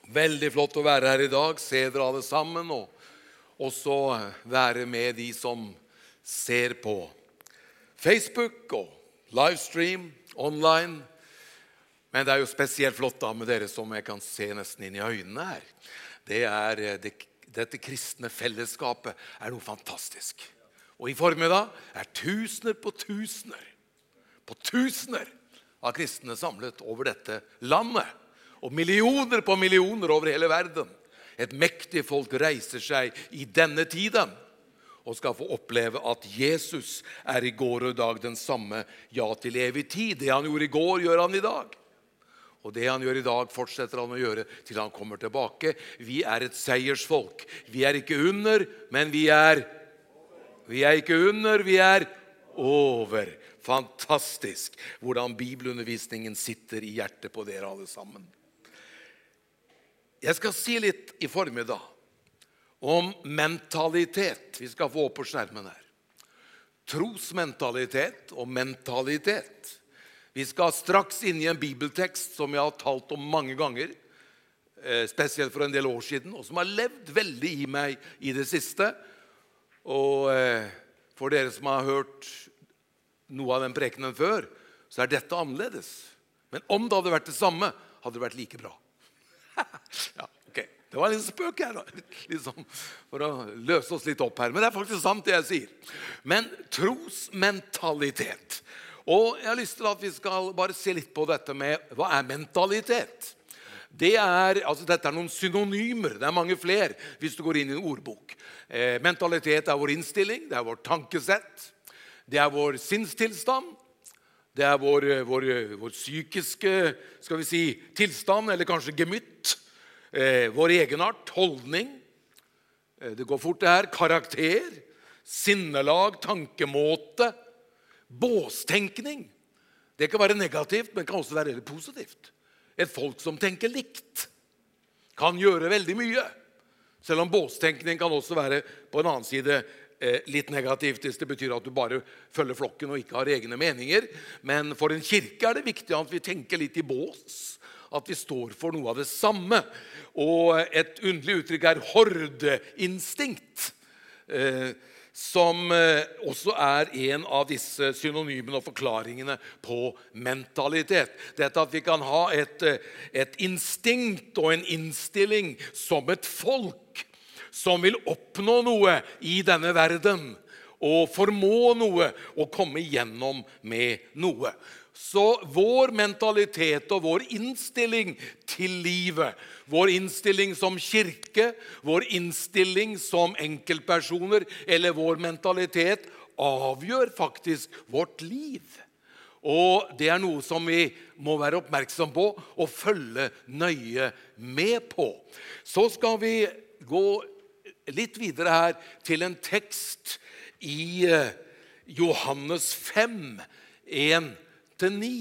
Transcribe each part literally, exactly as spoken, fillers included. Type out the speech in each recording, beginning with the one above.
Veldig flott å være her i dag, se dere alle sammen, og også være med de som ser på Facebook og livestream, online. Men det er jo spesielt flott da med dere som jeg kan se nesten inn i øynene her. Det er, det, dette kristne fellesskapet er noe fantastisk. Og i formiddag er tusener på tusener, på tusener av kristne samlet over dette landet. Og millioner på millioner over hele verden. Et mektig folk reiser seg i denne tiden og skal få oppleve at Jesus er i går og i dag den samme ja til evig tid. Det han gjorde i går, gjør han i dag. Og det han gjør i dag, fortsetter han å gjøre til han kommer tilbake. Vi er et seiersfolk. Vi er ikke under, men vi er Vi er ikke under, vi er over. Fantastisk hvordan bibelundervisningen sitter i hjertet på dere alle sammen. Jeg skal si litt i formiddag om mentalitet. Vi skal få opp på skjermen her. Trosmentalitet og mentalitet. Vi skal straks inn i en bibeltekst som jeg har talt om mange ganger, spesielt for en del år siden, og som har levd veldig i meg i det siste. Og for dere som har hørt noe av den prekenen før, så er dette annerledes. Men om det hadde vært det samme, hadde det vært like bra. Ja, ok. Det var en spøk her da. Liksom, for å løse oss litt opp her. Men det er faktisk sant det jeg sier. Men trosmentalitet. Og jeg har lyst til at vi skal bare se litt på dette med hva er mentalitet. Det er, altså dette er noen synonymer. Det er mange flere hvis du går inn i en ordbok. Eh, mentalitet er vår innstilling, det er vår tankesett, det er vår sinnstilstand. Det er vår, vår, vår psykiske, skal vi si, tilstand, eller kanskje gemytt. Eh, vår egenart, holdning. Eh, det går fort det her. Karakter, sinnelag, tankemåte, båstenkning. Det kan være negativt, men kan også være veldig positivt. Et folk som tenker likt kan gjøre veldig mye. Selv om båstenkning kan også være på en annen side litt negativt, hvis det betyr at du bare følger flokken og ikke har egne meninger. Men for en kirke er det viktig at vi tenker litt i bås, at vi står for noe av det samme. Og et underlig uttrykk er hordeinstinkt, eh, som også er en av disse synonymene og forklaringene på mentalitet. Dette at vi kan ha et, et instinkt og en innstilling som et folk, som vil oppnå noe i denne verden, og formå noe, og komme igjennom med noe. Så vår mentalitet og vår innstilling til livet, vår innstilling som kirke, vår innstilling som enkeltpersoner, eller vår mentalitet, avgjør faktisk vårt liv. Og det er noe som vi må være oppmerksom på, og følge nøye med på. Så skal vi gå litt videre her til en tekst i Johannes fem, en til ni.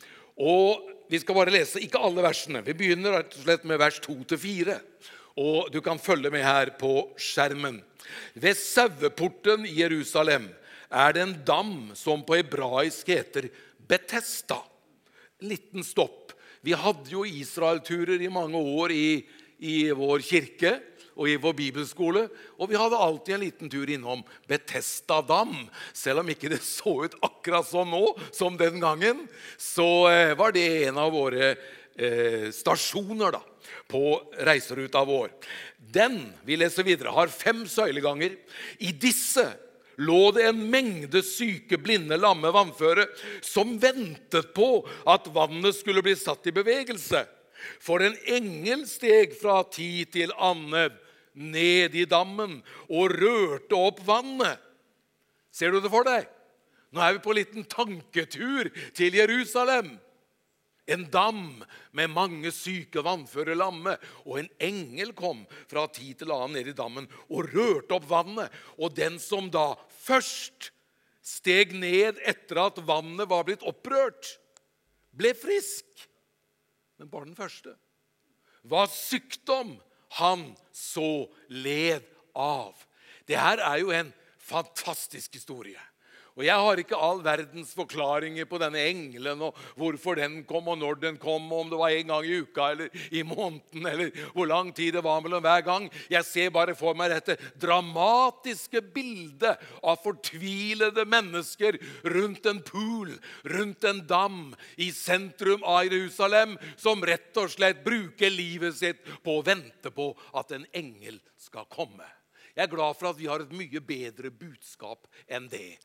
Og vi skal bare lese, ikke alle versene. Vi begynner rett og slett med vers to til fire. Og du kan følge med her på skjermen. Ved saueporten i Jerusalem er det en dam som på hebraisk heter Betesda. En liten stopp. Vi hadde jo Israel-turer i mange år i, i vår kirke og i vår bibelskole, og vi hadde alltid en liten tur innom Betesda dam. Selv om ikke det så ut akkurat sånn nå som den gangen, så var det en av våre eh, stasjoner da, på reiseruta vår. Den, vi leser videre, har fem søyleganger. I disse lå det en mengde syke, blinde, lamme, vannføre, som ventet på at vannet skulle bli satt i bevegelse. For en engel steg fra tid til annen ned i dammen og rørte opp vannet. Ser du det for deg? Nå er vi på en liten tanketur til Jerusalem. En dam med mange syke, vannføre lamme, og en engel kom fra tid til annen ned i dammen og rørte opp vannet. Og den som da først steg ned etter at vannet var blitt opprørt, ble frisk. Men bare den første var sykdom han så led av. Det her er jo en fantastisk historie. Og jeg har ikke all verdens forklaringer på denne engelen, og hvorfor den kom, og når den kom, og om det var en gang i uka, eller i måneden, eller hvor lang tid det var mellom hver gang. Jeg ser bare for meg dette dramatiske bildet av fortvilede mennesker rundt en pool, rundt en dam, i sentrum av Jerusalem, som rett og slett bruker livet sitt på å vente på at en engel skal komme. Jeg er glad for at vi har et mye bedre budskap enn det.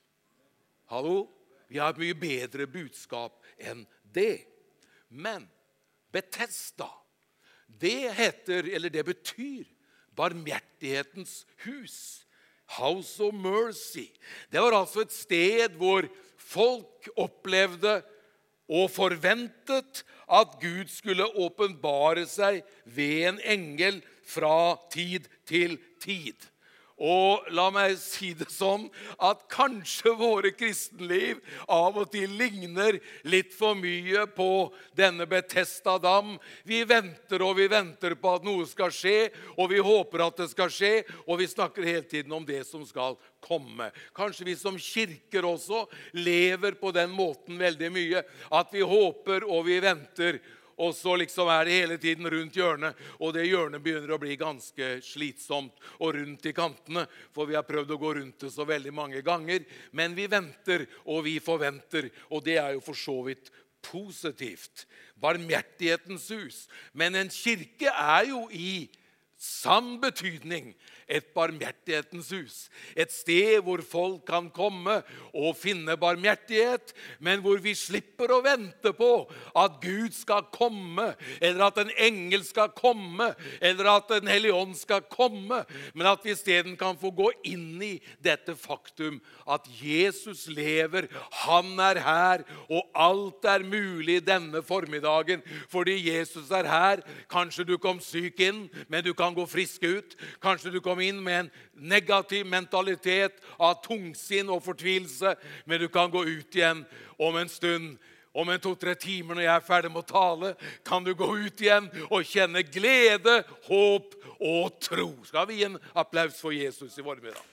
Hallo? Vi har et mye bedre budskap enn det. Men Bethesda, det heter, eller det betyr, barmhjertighetens hus. House of Mercy. Det var altså et sted hvor folk opplevde og forventet at Gud skulle åpenbare seg ved en engel fra tid til tid. Og la meg si det sånn, at kanskje våre kristenliv av og til ligner litt for mye på denne Bethesda-dam. Vi venter og vi venter på at noe skal skje, og vi håper at det skal skje, og vi snakker hele tiden om det som skal komme. Kanskje vi som kirker også lever på den måten veldig mye, at vi håper og vi venter, og så liksom er det hele tiden rundt hjørnet, og det hjørnet begynner å bli ganske slitsomt og rundt i kantene, for vi har prøvd å gå rundt det så veldig mange ganger, men vi venter og vi forventer, og det er jo for så vidt positivt. Barmhjertighetens hus. Men en kirke er jo i sann betydning et barmhjertighetens hus. Et sted hvor folk kan komme og finne barmhjertighet, men hvor vi slipper å vente på at Gud skal komme, eller at en engel skal komme, eller at en hellig ånd skal komme, men at vi i stedet kan få gå inn i dette faktum at Jesus lever, han er her, og alt er mulig denne formiddagen, fordi Jesus er her. Kanskje du kom syk inn, men du kan gå frisk ut. Kanskje du kom inn med en negativ mentalitet av tungsinn og fortvilelse, men du kan gå ut igjen om en stund. Om en to-tre timer når jeg er ferdig med å tale, kan du gå ut igjen og kjenne glede, håp og tro. Skal vi gi en applaus for Jesus i formiddag?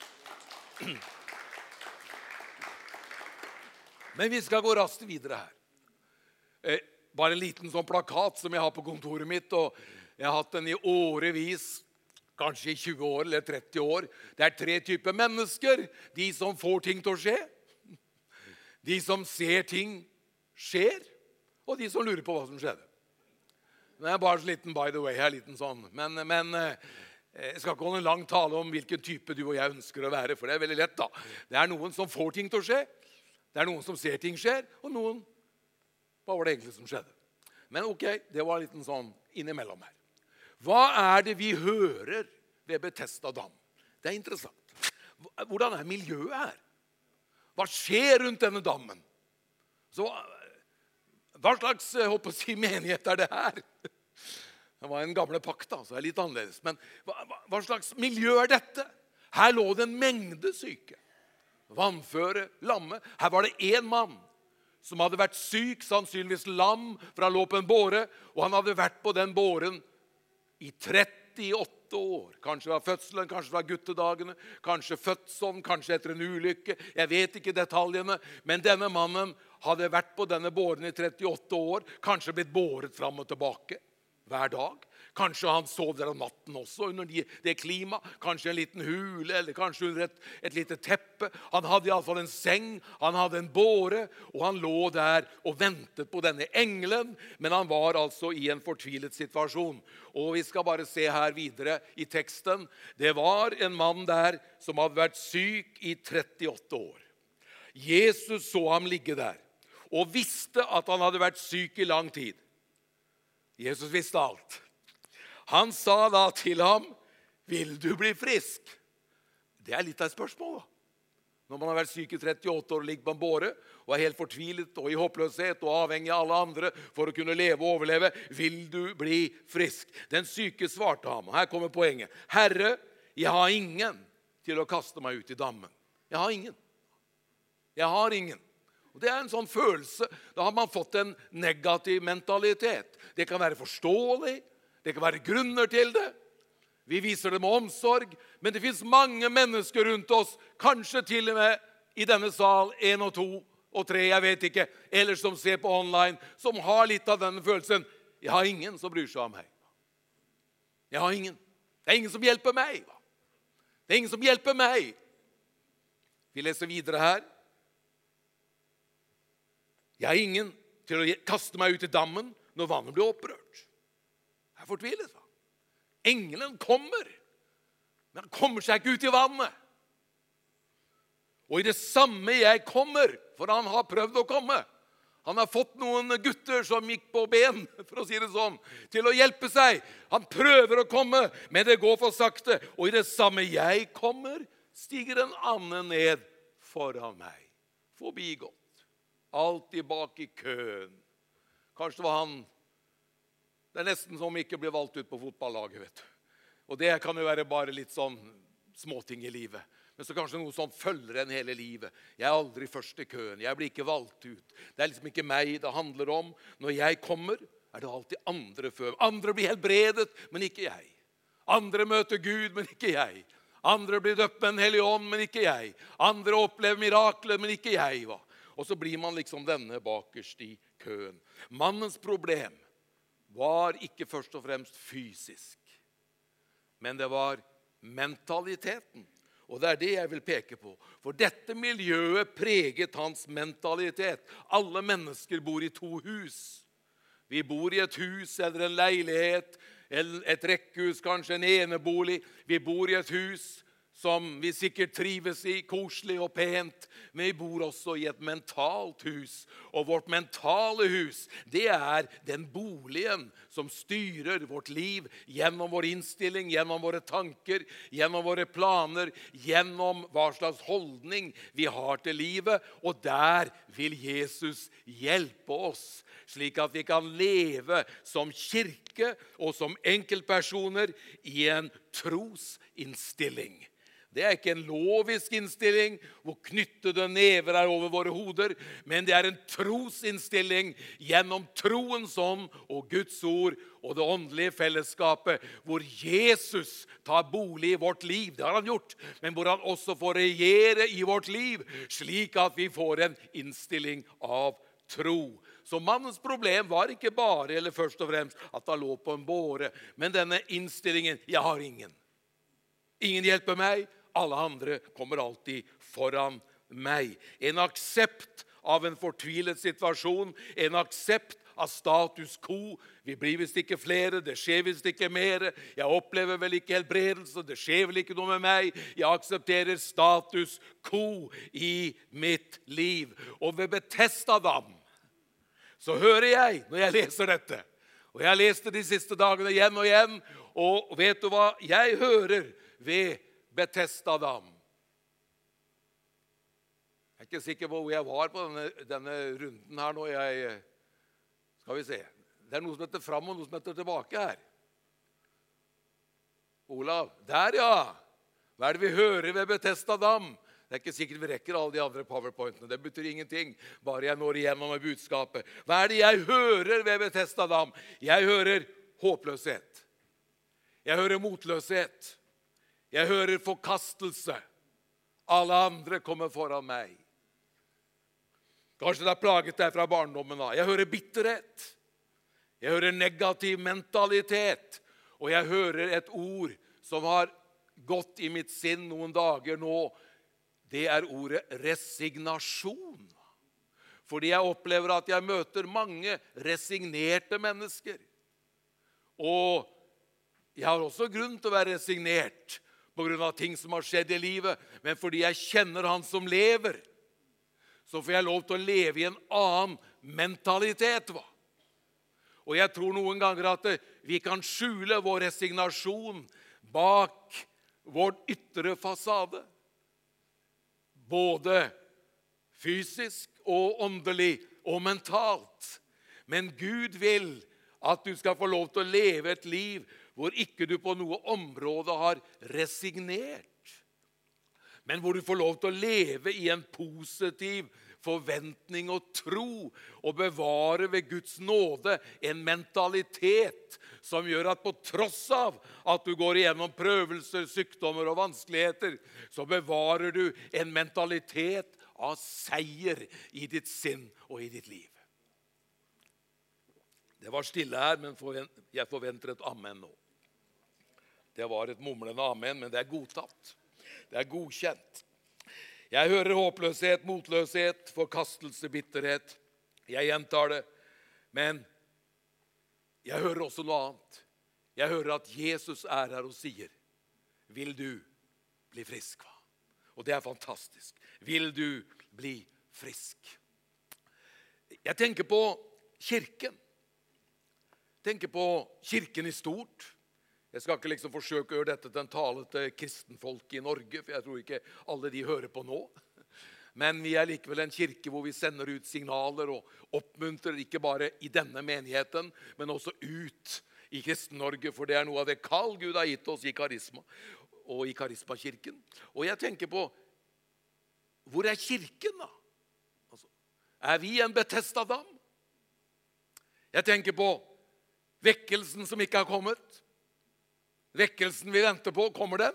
Men vi skal gå raskt videre her. Eh, bare en liten sånn plakat som jeg har på kontoret mitt, og jeg har hatt den i årevis, kanskje i tjue år eller tretti år. Det er tre typer mennesker. De som får ting til å skje, de som ser ting skjer, og de som lurer på hva som skjedde. Det er bare en liten by the way her, liten sånn. Men, men jeg skal ikke holde en lang tale om hvilken type du og jeg ønsker å være, for det er veldig lett da. Det er noen som får ting til å skje, det er noen som ser ting skjer, og noen, hva var det egentlig som skjedde? Men ok, det var en liten sånn innimellom her. Hva er det vi hører ved Bethesda dam? Det er interessant. Hvordan er miljøet her? Hva skjer rundt denne dammen? Så, hva slags jeg håper å si, menighet er det her? Det var en gamle pakt, da, så det er litt annerledes. Men hva, hva slags miljø er dette? Her lå det en mengde syke. Vannføre, lamme. Her var det en mann som hadde vært syk, sannsynligvis lam, for han lå på en båre, og han hadde vært på den båren i trettiåtte år. Kanskje det var fødselen, kanskje det var guttedagene, kanskje født sånn, kanskje etter en ulykke. Jeg vet ikke detaljene, men denne mannen hadde vært på denne båren i trettiåtte år, kanskje blitt båret fram og tilbake hver dag. Kanskje han sov der om natten også under de, det klima, kanskje en liten hule, eller kanskje under et, et lite teppe. Han hadde i alle fall en seng, han hadde en båre, og han lå der og ventet på denne engelen, men han var altså i en fortvilet situasjon. Og vi skal bare se her videre i teksten. Det var en mann der som hadde vært syk i trettiåtte år. Jesus så ham ligge der, og visste at han hadde vært syk i lang tid. Jesus visste alt. Han sa da til ham, vil du bli frisk? Det er litt av et spørsmål da. Når man har vært syk i trettiåtte år og ligger på en båre, og er helt fortvilet og i håpløshet og avhengig av alle andre for å kunne leve og overleve, vil du bli frisk? Den syke svarte ham, og her kommer poenget. Herre, jeg har ingen til å kaste meg ut i dammen. Jeg har ingen. Jeg har ingen. Og det er en sånn følelse, da har man fått en negativ mentalitet. Det kan være forståelig, det kan være grunner til det. Vi viser det med omsorg, men det finnes mange mennesker rundt oss, kanskje til og med i denne sal, en og to og tre, jeg vet ikke, eller som ser på online, som har litt av denne følelsen. Jeg har ingen som bryr seg om meg. Jeg har ingen. Det er ingen som hjelper meg. Det er ingen som hjelper meg. Vi leser videre her. Jeg har ingen til å kaste meg ut i dammen når vannet blir opprørt. Jeg er fortvilet. Engelen kommer, men han kommer seg ikke ut i vannet. Og i det samme jeg kommer, for han har prøvd å komme. Han har fått noen gutter som gikk på ben, for å si det sånn, til å hjelpe seg. Han prøver å komme, men det går for sakte. Og i det samme jeg kommer, stiger en annen ned foran meg. Forbigått. Alltid bak i køen. Kanskje det var han. Det er nesten som ikke blir valgt ut på fotballaget, vet du. Og det kan jo være bare litt sånn småting i livet. Men så kanskje noe sånt følger en hele livet. Jeg er aldri først i køen. Jeg blir ikke valgt ut. Det er liksom ikke meg det handler om. Når jeg kommer, er det alltid andre før. Andre blir helbredet, men ikke jeg. Andre møter Gud, men ikke jeg. Andre blir døpt med en hellig ånd, men ikke jeg. Andre opplever mirakler, men ikke jeg. Va? Og så blir man liksom denne bakerst i køen. Mannens problem var ikke først og fremst fysisk, men det var mentaliteten. Og det er det jeg vil peke på. For dette miljøet preget hans mentalitet. Alle mennesker bor i to hus. Vi bor i et hus eller en leilighet, et rekkehus, kanskje en enebolig. Vi bor i et hus som vi sikkert trives i, koselig og pent. Men vi bor også i et mentalt hus. Og vårt mentale hus, det er den boligen som styrer vårt liv gjennom vår innstilling, gjennom våre tanker, gjennom våre planer, gjennom hva slags holdning vi har til livet. Og der vil Jesus hjelpe oss, slik at vi kan leve som kirke og som enkeltpersoner i en trosinnstilling. Det er ikke en lovisk innstilling hvor knyttede never er over våre hoder, men det er en trosinnstilling gjennom troens ånd og Guds ord og det åndelige fellesskapet, hvor Jesus tar bolig i vårt liv. Det har han gjort, men hvor han også får regjere i vårt liv, slik at vi får en innstilling av tro. Så mannens problem var ikke bare, eller først og fremst, at han lå på en båre, men denne innstillingen, jeg har ingen. Ingen hjelper meg. Alle andre kommer alltid foran meg. En aksept av en fortvilet situasjon, en aksept av status quo. Vi blir visst ikke flere, det skjer visst ikke mer. Jeg opplever vel ikke helbredelse, det skjer vel ikke noe med meg. Jeg aksepterer status quo i mitt liv. Og ved Betesda-dam så hører jeg, når jeg leser dette, og jeg har lest det de siste dagene igjen og igjen, og vet du hva jeg hører ved Betesda-dam? Jeg er ikke sikker på hvor jeg var på denne, denne runden her nå. Jeg, skal vi se. Det er noe som heter fram og noe som heter tilbake her. Olav, der ja. Hva er det vi hører ved Betesda-dam? Det er ikke sikkert vi rekker alle de andre powerpointene. Det betyr ingenting, bare jeg når igjennom med budskapet. Hva er det jeg hører ved Betesda-dam? Jeg hører håpløshet. Jeg hører motløshet. Jeg hører forkastelse. Alle andre kommer foran meg. Kanskje det har plaget deg fra barndommen da. Jeg hører bitterhet. Jeg hører negativ mentalitet. Og jeg hører et ord som har gått i mitt sinn noen dager nå. Det er ordet resignasjon. Fordi jeg opplever at jeg møter mange resignerte mennesker. Og jeg har også grunn til å være resignert på grunn av ting som har skjedd i livet, men fordi jeg kjenner han som lever, så får jeg lov til å leve i en annen mentalitet. Va? Og jeg tror noen ganger at vi kan skjule vår resignasjon bak vår ytre fasade, både fysisk og åndelig og mentalt. Men Gud vil at du skal få lov til å leve et liv hvor ikke du på noe område har resignert, men hvor du får lov til å leve i en positiv forventning og tro, og bevare ved Guds nåde en mentalitet som gjør at på tross av at du går igjennom prøvelser, sykdommer og vanskeligheter, så bevarer du en mentalitet ha seier i ditt sinn og i ditt liv. Det var stille her, men jeg forventer et amen nå. Det var et mumlende amen, men det er godtatt. Det er godkjent. Jeg hører håpløshet, motløshet, forkastelse, bitterhet. Jeg gjentar det, men jeg hører også noe annet. Jeg hører at Jesus er her og sier, vil du bli frisk? Og det er fantastisk. Vil du bli frisk? Jeg tenker på kirken. Jeg tenker på kirken i stort. Jeg skal ikke liksom forsøke å gjøre dette til en tale til kristenfolk i Norge, for jeg tror ikke alle de hører på nå. Men vi er likevel en kirke hvor vi sender ut signaler og oppmuntrer ikke bare i denne menigheten, men også ut i Kristen-Norge, for det er noe av det kall Gud har gitt oss i karisma og i karismakirken. Og jeg tenker på, hvor er kirken da? Altså, er vi en Betesda-dam? Jeg tenker på vekkelsen som ikke har kommet. Vekkelsen vi venter på, kommer den?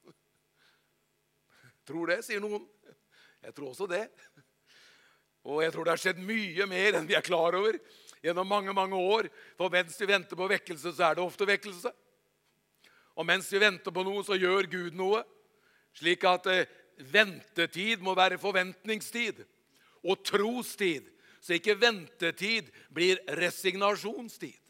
Tror det, sier noen. Jeg tror også det. Og jeg tror det har skjedd mye mer enn vi er klar over gjennom mange, mange år. For mens vi venter på vekkelse, så er det ofte vekkelse. Og mens vi venter på noe, så gjør Gud noe. Slik at eh, ventetid må være forventningstid og trostid. Så ikke ventetid blir resignasjonstid.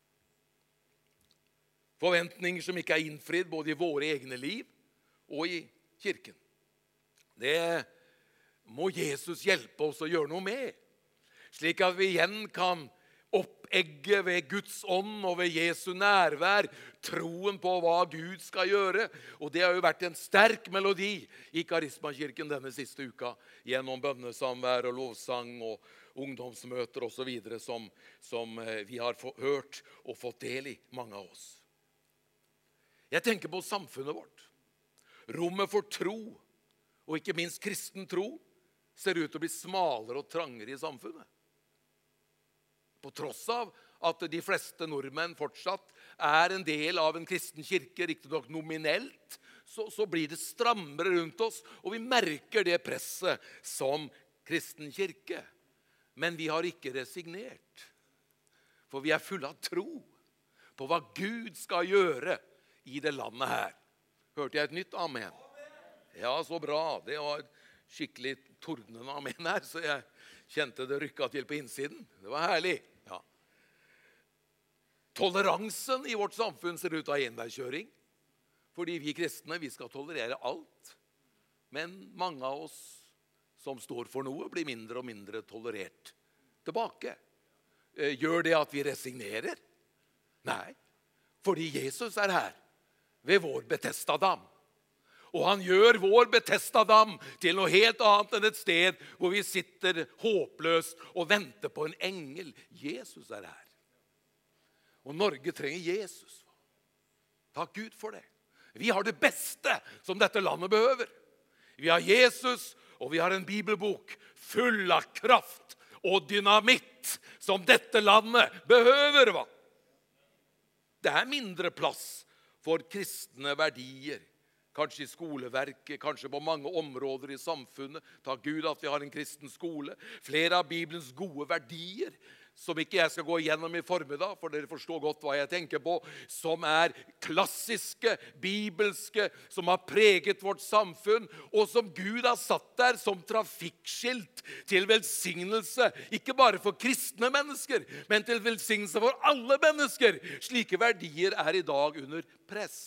Forventninger som ikke er innfridd både i våre egne liv og i kirken. Det må Jesus hjelpe oss å gjøre noe med, slik at vi igjen kan oppegge ved Guds ånd og ved Jesu nærvær troen på hva Gud skal gjøre. Og det har jo vært en sterk melodi i Karismakirken denne siste uka, gjennom bønnesamvær og lovsang og ungdomsmøter og så videre, som, som vi har hørt og fått del i, mange av oss. Jeg tenker på samfunnet vårt. Rommet for tro, og ikke minst kristen tro, ser ut til å bli smalere og trangere i samfunnet. På tross av at de fleste nordmenn fortsatt er en del av en kristen kirke, riktig nok nominelt, så, så blir det strammere rundt oss, og vi merker det presset som kristen kirke. Men vi har ikke resignert, for vi er fulle av tro på hva Gud skal gjøre i det landet her. Hørte jeg et nytt amen? Ja, så bra. Det var et skikkelig tordnende amen her, så jeg kjente det rykket til på innsiden. Det var herlig. Ja. Toleransen i vårt samfunn ser ut av enveiskjøring, fordi vi kristne, vi skal tolerere alt. Men mange av oss som står for noe, blir mindre og mindre tolerert tilbake. Gjør det at vi resignerer? Nei, fordi Jesus er her ved vår Betesda-dam. Og han gjør vår Betesda-dam til noe helt annet enn et sted hvor vi sitter håpløst og venter på en engel. Jesus er her. Og Norge trenger Jesus. Takk Gud for det. Vi har det beste som dette landet behøver. Vi har Jesus, og vi har en bibelbok full av kraft og dynamitt som dette landet behøver. Va? Det er mindre plass for kristne verdier, kanskje i skoleverket, kanskje på mange områder i samfunnet. Takk Gud at vi har en kristen skole. Flere av Bibelens gode verdier, som ikke jeg skal gå igjennom i formiddag, for dere forstår godt hva jeg tenker på, som er klassiske, bibelske, som har preget vårt samfunn, og som Gud har satt der som trafikkskilt til velsignelse, ikke bare for kristne mennesker, men til velsignelse for alle mennesker. Slike verdier er i dag under press.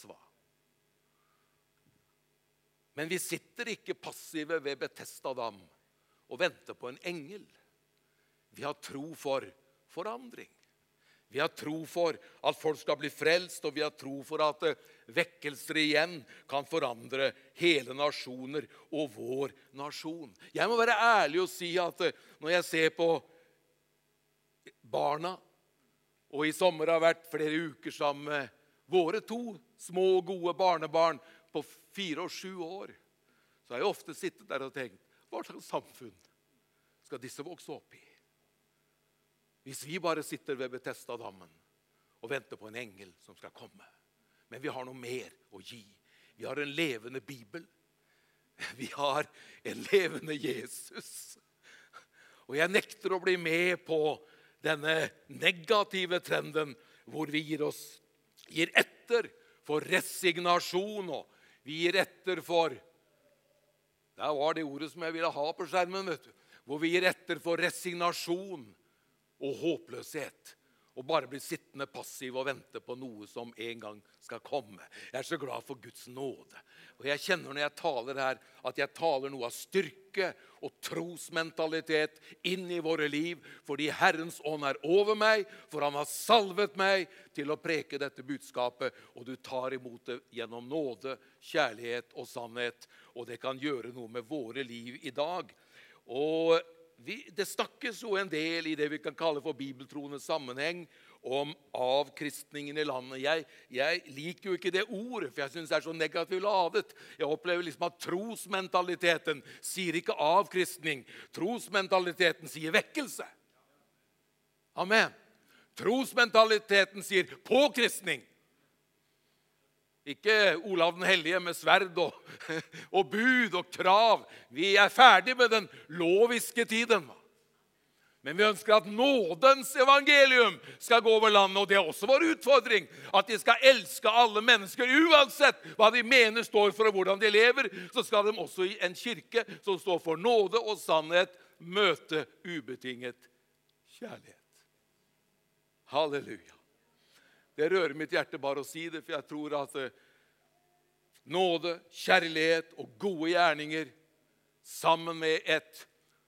Men vi sitter ikke passive ved Betesda-dam og venter på en engel. Vi har tro for forandring. Vi har tro for at folk skal bli frelst, og vi har tro for at vekkelser igjen kan forandre hele nasjoner og vår nasjon. Jeg må være ærlig og si at når jeg ser på barna, og i sommer har vært flere uker sammen med våre to små gode barnebarn på fire og sju år, så har jeg ofte sittet der og tenkt, hva slags samfunn skal disse vokse opp i? Hvis vi bare sitter ved Betesda-dammen og venter på en engel som skal komme. Men vi har noe mer å gi. Vi har en levende bibel. Vi har en levende Jesus. Og jeg nekter å bli med på denne negative trenden hvor vi gir oss, gir etter for resignasjon, og vi gir etter for, der var det ordet som jeg ville ha på skjermen, vet du, hvor vi gir etter for resignasjon og håpløshet, og bare blir sittende passiv og vente på noe som en gang skal komme. Jeg er så glad for Guds nåde. Og jeg kjenner når jeg taler her, at jeg taler noe av styrke og trosmentalitet inn i våre liv, fordi Herrens ånd er over meg, for han har salvet meg til å preke dette budskapet, og du tar imot det gjennom nåde, kjærlighet og sannhet, og det kan gjøre noe med våre liv i dag. Og Vi, det snakkes jo en del i det vi kan kalle for bibeltroende sammenheng om avkristningen i landet. Jeg, jeg liker jo ikke det ordet, for jeg synes det er så negativt ladet. Jeg opplever liksom at trosmentaliteten sier ikke avkristning. Trosmentaliteten sier vekkelse. Amen. Trosmentaliteten sier påkristning. Ikke Olav den Hellige med sverd og, og bud og krav. Vi er ferdig med den loviske tiden. Men vi ønsker at nådens evangelium skal gå over landet, og det er også vår utfordring. At de skal elske alle mennesker, uansett hva de mener står for og hvordan de lever. Så skal de også i en kirke som står for nåde og sannhet møte ubetinget kjærlighet. Halleluja. Det rører mitt hjerte bare å si det, for jeg tror at nåde, kjærlighet og gode gjerninger sammen med et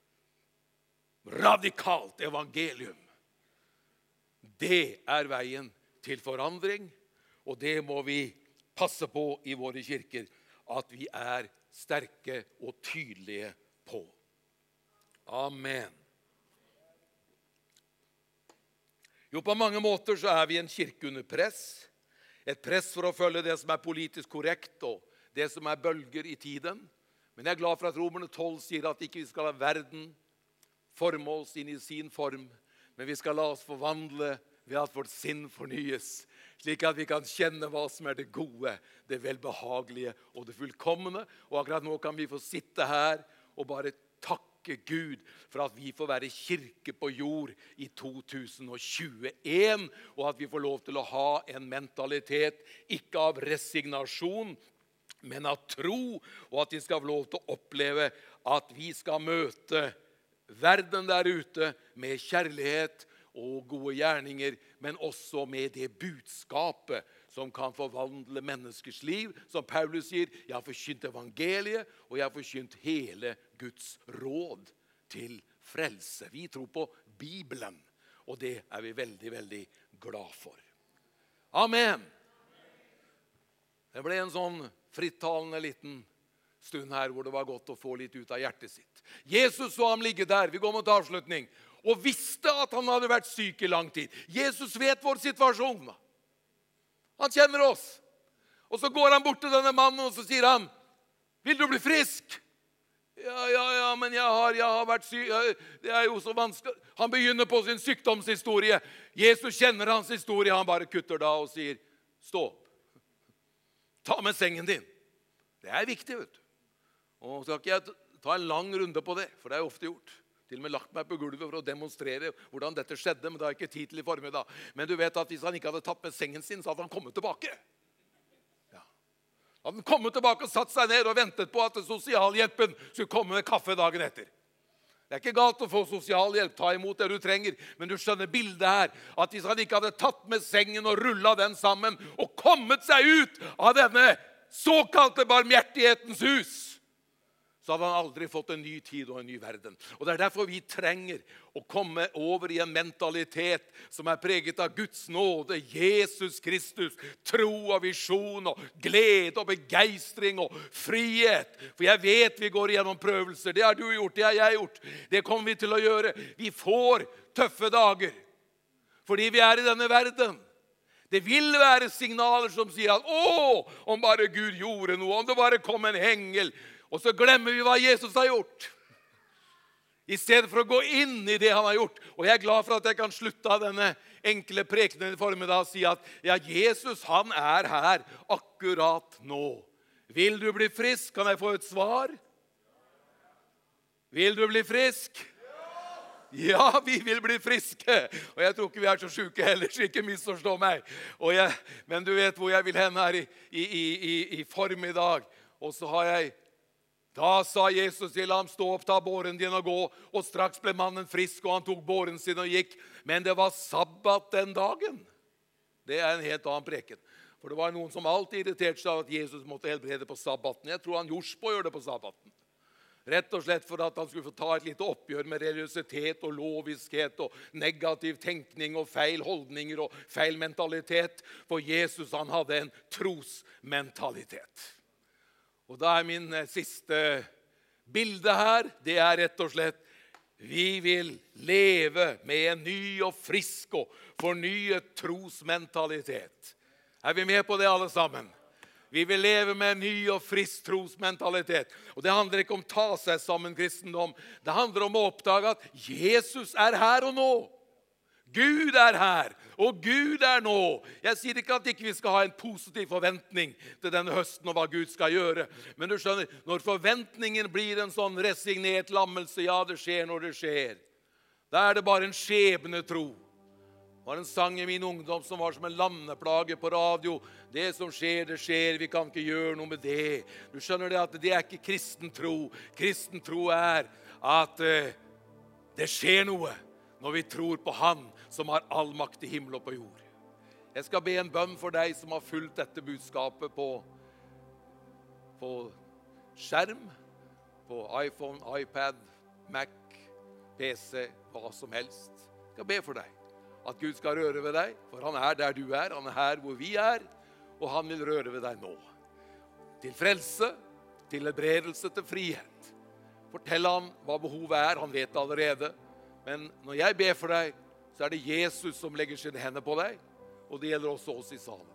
radikalt evangelium, det er veien til forandring, og det må vi passe på i våre kirker, at vi er sterke og tydelige på. Amen. Jo, på mange måter så er vi en kirke under press. Et press for å følge det som er politisk korrekt og det som er bølger i tiden. Men jeg er glad for at Romerne tolv sier at ikke vi skal la verden forme oss inn i sin form, men vi skal la oss forvandle ved at vårt sinn fornyes, slik at vi kan kjenne hva som er det gode, det velbehagelige og det fullkomne. Og akkurat nå kan vi få sitte her og bare takke Gud for at vi får være kirke på jord i to tusen tjueen, og at vi får lov til å ha en mentalitet ikke av resignasjon, men av tro, og at vi skal få lov til å oppleve at vi skal møte verden der ute med kjærlighet og gode gjerninger, men også med det budskapet som kan forvandle menneskers liv. Som Paulus sier, jeg har forkynt evangeliet, og jeg har forkynt hele Guds råd til frelse. Vi tror på Bibelen, og det er vi veldig, veldig glad for. Amen. Det ble en sånn frittalende liten stund her, hvor det var godt å få litt ut av hjertet sitt. Jesus så ham ligge der, vi går mot avslutning, og visste at han hadde vært syk i lang tid. Jesus vet vår situasjon. Han kjenner oss. Og så går han bort til denne mannen, og så sier han, vil du bli frisk? Ja, ja, ja, men jeg har, jeg har vært syk. Det er jo så vanskelig. Han begynner på sin sykdomshistorie. Jesus kjenner hans historie. Han bare kutter da og sier, stå opp. Ta med sengen din. Det er viktig, vet du. Og så skal ikke jeg ta en lang runde på det, for det er ofte gjort. Til og med lagt meg på gulvet for å demonstrere hvordan dette skjedde, men det har ikke tid til i formiddag. Men du vet at hvis han ikke hadde tatt med sengen sin, så hadde han kommet tilbake. Ja. Han hadde kommet tilbake og satt seg ned og ventet på at sosialhjelpen skulle komme med kaffe dagen etter. Det er ikke galt å få sosialhjelp, ta imot det du trenger, men du skjønner bildet her, at hvis han ikke hadde tatt med sengen og rullet den sammen, og kommet seg ut av denne såkalte barmhjertighetens hus, så hadde han aldri fått en ny tid og en ny verden. Og det er derfor vi trenger å komme over i en mentalitet som er preget av Guds nåde, Jesus Kristus, tro og visjon og glede og begeistring og frihet. For jeg vet vi går igjennom prøvelser. Det har du gjort, det har jeg gjort. Det kommer vi til å gjøre. Vi får tøffe dager fordi vi er i denne verden. Det vil være signaler som sier at «Å, om bare Gud gjorde noe, om det bare kom en engel». Og så glemmer vi hva Jesus har gjort, i stedet for å gå inn i det han har gjort. Og jeg er glad for at jeg kan slutte av denne enkle prekenen i formiddag og si at ja, Jesus han er her akkurat nå. Vil du bli frisk? Kan jeg få et svar? Vil du bli frisk? Ja, vi vil bli friske. Og jeg tror ikke vi er så syke heller, så ikke misforstå meg. Og jeg, men du vet hvor jeg vil hen her i, i, i, i formiddag. Og så har jeg, da sa Jesus til ham, stå opp, ta båren din og gå. Og straks ble mannen frisk, og han tok båren sin og gikk. Men det var sabbat den dagen. Det er en helt annen preken. For det var noen som alltid irriterte seg av at Jesus måtte helbrede på sabbaten. Jeg tror han Jorsbo gjør det på sabbaten. Rett og slett for at han skulle få ta et lite oppgjør med religiøsitet og loviskhet og negativ tenkning og feil holdninger og feil mentalitet. For Jesus, han hadde en trosmentalitet. Og da er min siste bilde her, det er rett og slett, vi vil leve med en ny og frisk og fornyet trosmentalitet. Er vi med på det alle sammen? Vi vil leve med en ny og frisk trosmentalitet. Og det handler ikke om ta seg sammen kristendom. Det handler om å oppdage at Jesus er her og nå. Gud er her, og Gud er nå. Jeg sier ikke at ikke vi skal ha en positiv forventning til denne høsten og hva Gud skal gjøre. Men du skjønner, når forventningen blir en sånn resignert lammelse, ja, det skjer når det skjer. Da er det bare en skjebnetro. Det var en sang i min ungdom som var som en landeplage på radio. Det som skjer, det skjer, vi kan ikke gjøre noe med det. Du skjønner det at det er ikke kristen tro. Kristen tro er at uh, det skjer noe når vi tror på Han som har all makt i himmel og på jord. Jeg skal be en bønn for deg som har fulgt dette budskapet på, på skjerm, på iPhone, iPad, Mac, P C, hva som helst. Jeg skal be for deg. At Gud skal røre ved deg, for han er der du er, han er her hvor vi er, og han vil røre ved deg nå. Til frelse, til helbredelse, til frihet. Fortell han hva behovet er, han vet det allerede. Men når jeg ber for deg, så er det Jesus som legger sine hender på deg, og det gjelder også oss i salen.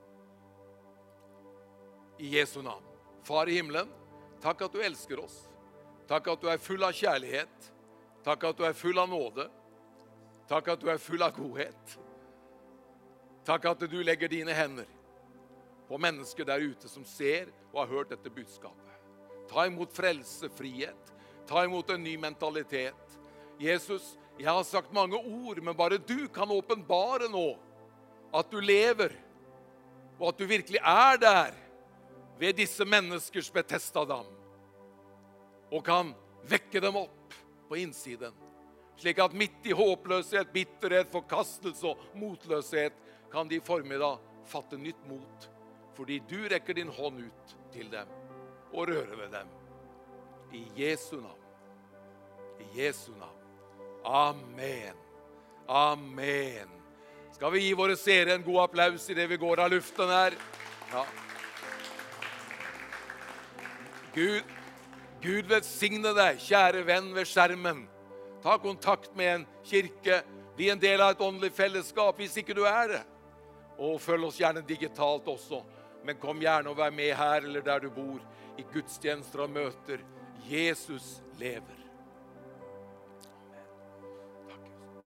I Jesu navn. Far i himmelen, takk at du elsker oss. Takk at du er full av kjærlighet. Takk at du er full av nåde. Takk at du er full av godhet. Takk at du legger dine hender på mennesker der ute som ser og har hørt dette budskapet. Ta imot frelse, frihet. Ta imot en ny mentalitet. Jesus, jeg har sagt mange ord, men bare du kan åpenbare nå at du lever, og at du virkelig er der ved disse menneskers Betesda-dam, og kan vekke dem opp på innsiden. Slik at midt i håpløshet, bitterhet, forkastelse og motløshet kan de i formiddag fatte nytt mot, fordi du rekker din hånd ut til dem og rører ved dem. I Jesu navn. I Jesu navn. Amen. Amen. Skal vi gi våre seere en god applaus i det vi går av luften her? Ja. Gud, Gud velsigne deg, kjære venn ved skjermen. Ta kontakt med en kirke, bli en del av et åndelig fellesskap hvis ikke du er det. Og følg oss gjerne digitalt også, men kom gjerne og vær med her eller der du bor, i gudstjenester og møter. Jesus lever.